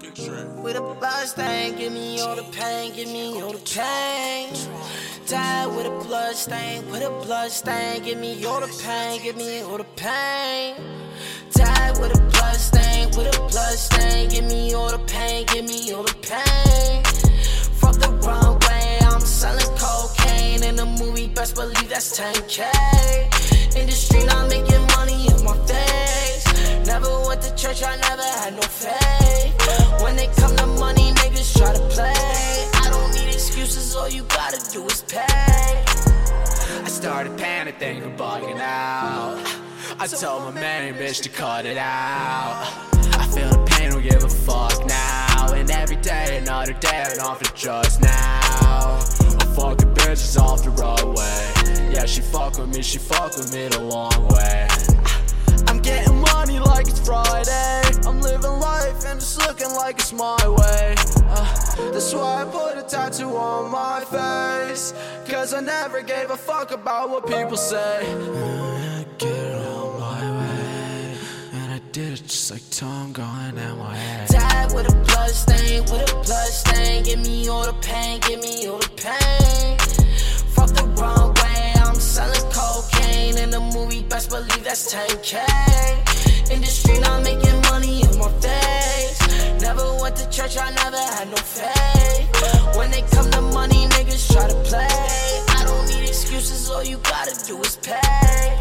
With a blood stain, give me all the pain, give me all the pain. Die with a blood stain, with a blood stain, give me all the pain, give me all the pain. Die with a blood stain, with a blood stain, give me all the pain, give me all the pain. Fuck the wrong way, I'm selling cocaine in the movie, best believe that's 10K. In the street, I'm making money in my face. Never went to church, I never had no faith. When they come to money, niggas try to play. I don't need excuses, all you gotta do is pay. I started panicking and bugging out. I told my main bitch to cut it out. I feel the pain, don't give a fuck now. And every day, another day, I'm off the drugs now. I'm fucking bitches off the roadway. Yeah, she fuck with me the long way. I'm getting money like it's Friday. I'm living life and it's looking like it's my way. That's why I put a tattoo on my face, cause I never gave a fuck about what people say. Get it on my way, and I did it just like Tom going in my head. Die with a blood stain, with a blood stain, give me all the pain, give me all the pain. Fuck the wrong way, I'm selling cocaine in the movie, best believe that's 10K. In the street, I'm making money in my face. Never went to church, I never had no faith. When they come to money, niggas try to play. I don't need excuses, all you gotta do is pay.